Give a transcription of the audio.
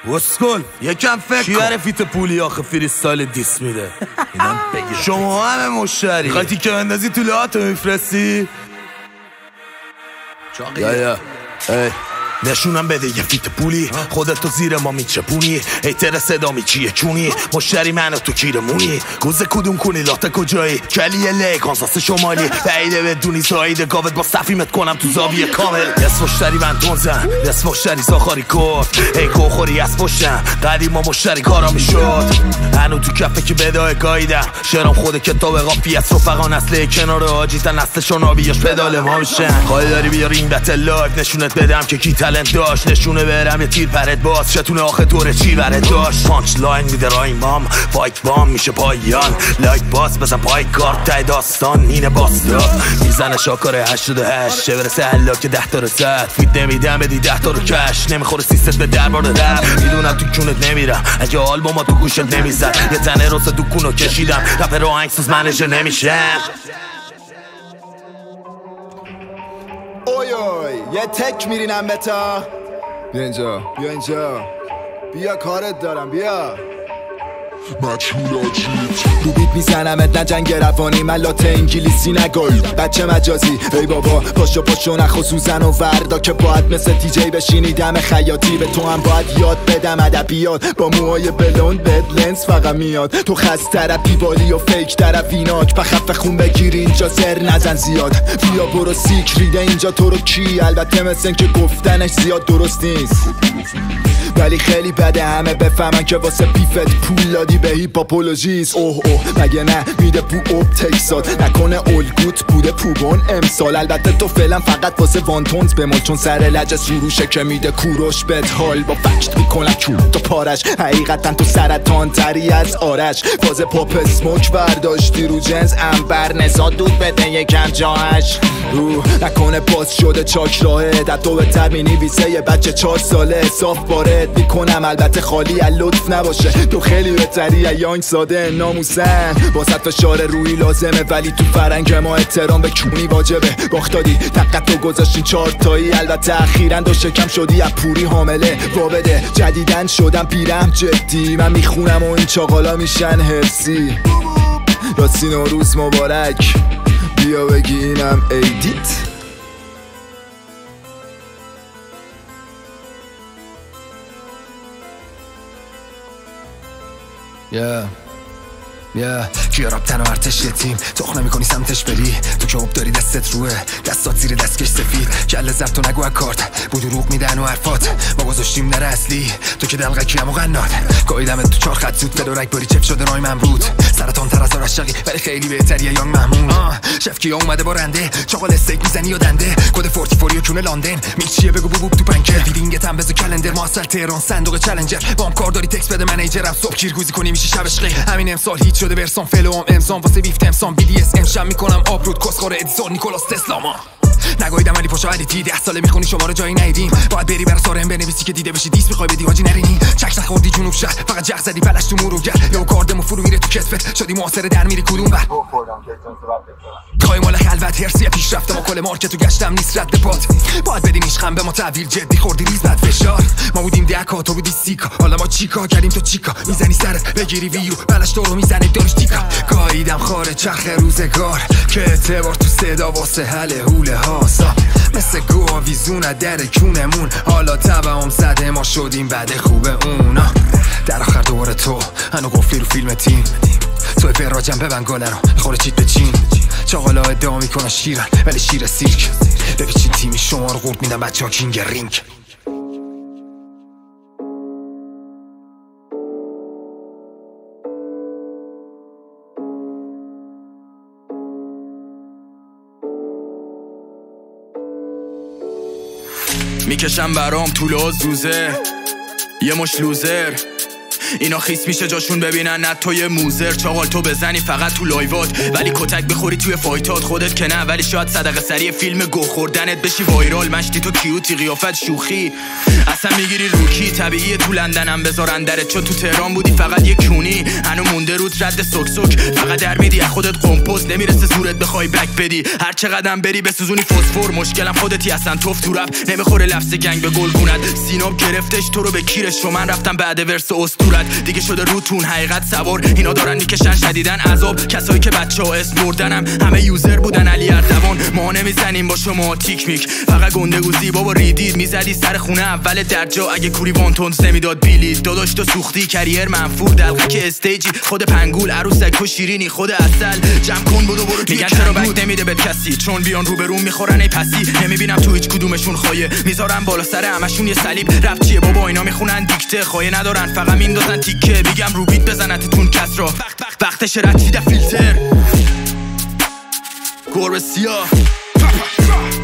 وسکل یکم فکر کن. کی فیت پولی آخه فریستایل دیس میده؟ اینم بگیر. شما همه مشتری خواهی که بندازی تو لحاتو میفرستی؟ یا نشونم بده یه فیت پولی، خودتو زیر ما میچپونی، ایتر صدا میچیه چونی، مشتری منو تو کیرمونی، گوزه کدوم کنی لاته کجایی، کلیه لی کانساس شمالی، بعیده بدونی زایده گاوت با صفیمت کنم تو زاویه کامل. دست مشتری من تونزن، دست مشتری زاخاری کرد، ای گوخوری از پشتم قدیم ما مشتری کارا میشد، هنو تو کفه که بدای گاییدم شرام خود کتاب قافی از رفقا نسله کنار آجیتن نسلشون آبیاش پدال ما میشن. خواهی داری بیا رینگ بتل لایف نشونت بدم که کی داشت، نشونه برم یه تیر پرد باز شتونه آخه دوره چی برد داشت. پانچ لاین میده رای مام فایت بام میشه پایان، لایک باز بزن پای کارت تای داستان اینه باستاد میزنه شاکاره 88 چه برسه هلا که 10 تا رو زد فیت نمیدم بدی 10 تا رو کش نمیخوره سیست به دربار رپ میدونم تو کونت نمیرم اگه آلبوما تو گوشت نمیزد یه تنه روز دکونو کشیدم رپر آهنگسوز منیجر نمیشم. اوی اوی یه تک میرینم بتا بیا اینجا بیا اینجا بیا کارت دارم بیا رو بیت میزنمت نه جنگ روانی من لاته انگلیسی نگل بچه مجازی ای بابا پاشو نخو سوزن و وردا که باید مثل تی جی بشینی دم خیاطی به تو هم باید یاد بدم ادبیات با موهای بلوند بد لنس فقط میاد تو خست ترپی بالی و فیک طرفیناک بخف خون بگیر اینجا سر نزن زیاد بیا برو سیک ریده اینجا تو رو کی البته مثل که گفتنش زیاد درست نیست ولی خیلی بده همه بفهمن که واسه پیفت پول دادی به هیپاپولوژیز اوه مگه نه میده پو اوب تکسات نکنه الگوت بوده پوبون امسال البته تو فعلا فقط واسه وانتونز بمال چون سر لج سروشه که میده کوروش بهت حال با فکت میکنن چون تو پارش حقیقتا تو سرطان تری از آرش باز پاپ اسموک برداشتی رو جنس انبر نزاد دود بده یکم جاهش نکنه باز شده چاک راهه در تو بهتر مینویسه یه بچه 4 ساله صاف بارد میکنم البته خالی از لطف نباشه تو خیلی بهتری از یانگ ساده ناموسن واسه فشار روی لازمه ولی تو فرنگ ما احترام به کونی واجبه باختادی تقت تو گذاشتین 4 تایی البته اخیراً دو شکم شدی از پوری حامله وابده جدیدن شدم پیرم جدی من میخونم و این چاقالا میشن حرسی راستی نوروز مبارک بیا بگی اینم ایدیت کیا رابطن و ارتش یتیم تخ نمی سمتش بری تو که حب داری دستت روه دستات زیر دستکش سفید کل زرد تو نگو اکارت بود روغ میدن و حرفات ما گذاشتیم نره اصلی تو که دلقکی هم و غنات گاییدمت تو 4 خط زود فدورک باری چپ شده رای من بود سرطان تر از آرشقی ولی خیلی بهتریه یانگ محمود شف کیا اومده با رنده چاقال استیک میزنی یا دنده کد 44 و کونه لندن میچیه بگو بوب تو پنکر فیلینگت هم بزو کلندر ما اصل تهران صندوق چالنجر بام کار داری تکس بده منیجرم صبح کیرگوزی کنی میشی شبش غیر همین امسال هیچ شده برسان فلوام امسان واسه بیف تمسان بی دی اس امشب میکنم آپلود کسخوره ادیسون نیکولاس تسلاما نگاهیدم ولی پاشو علی 10 ساله میخونی شما رو جایی ندیدیم باید بری برا سارم بنویسی که دیده بشی دیس میخوای بدی حاجی نرینی چک نخوردی جنوب شهر فقط جغ زدی پلش تو مروگر یا کاردمو فرو میره تو کتفت شدی معاصره در میری کدوم بر خواهی مال خلوت هرسی پیشرفته ما کل مارکتو گشتم نیست رد پات باید بدیم عشقم به ما تحویل جدی خوردی ریز بد فشار ما بودیم دکا تو بودی سیکا حالا ما چیکار کردیم تو چیکا میزنی سرت بگیری ویو بلش تو رو میزنه داریش تیکا گاییدم خاره چرخ روزگار که اعتبار تو صدا واسه حل حوله هاسا مثل گواویزون در کونمون حالا تبعم زده ما شدیم بعد خوبه اونا در آخر دوباره تو هنو قفلی رو فیلم تیم توی فراجم ببن گاله رو خوره چیت به چین چاقالا ادعا میکنن شیرن ولی شیر سیرک بپیچین تیمی شما رو قورت میدن بچه ها کینگ رینگ میکشم برام طول و زوزه یه مش لوزر اینا خیس میشه جاشون ببینن نه توی موزر چاقال تو بزنی فقط تو لایوات ولی کتک بخوری توی فایتات خودت که نه ولی شاید صدقه سری فیلم گو خوردنت بشی وایرال مشتی تو کیوتی قیافت شوخی از اصلا میگیری روکی طبیعیه تو لندنم بذارن درت چون تو تهران بودی فقط یه کونی هنو مونده رود رد سک سک فقط در میدی از خودت قمپوز نمیرسه زورت بخوای بک بدی هر چه قدم بری بسوزونی فسفر مشکلم خودتی اصلا توف تو رپ نمیخوره لفظ گنگ به گلگونت سیناب گرفتش تو رو به کیرش و من رفتم بعد ورس اسطورت دیگه شده روتون حقیقت سوار اینا دارن میکشن شدیدن عذاب کسایی که بچه‌ها اسم بردنم همه یوزر بودن علی اردوان ما نمیزنیم با شما تیک میک فقط گندگوزی بابا ریدید میزدی سر خونه اول درجا اگه کوری وانتونز نمیداد بیلید داداش تو سوختی کریر منفور دلقه که استیجی خود پنگول عروسک و شیرینی خود اصل جمع کن بدو برو توی چرا بک نمیده به کسی چون بیان رو به روم میخورن ای پسی نمیبینم تو هیچ کدومشون خایه میذارن بالا سر همشون یه صلیب رپ چیه بابا اینا میخونن دیکته خایه ندارن فقط میندازن تیکه میگم رو بیت بزنتتون کس را وقتش رد فیلتر گربه سیاه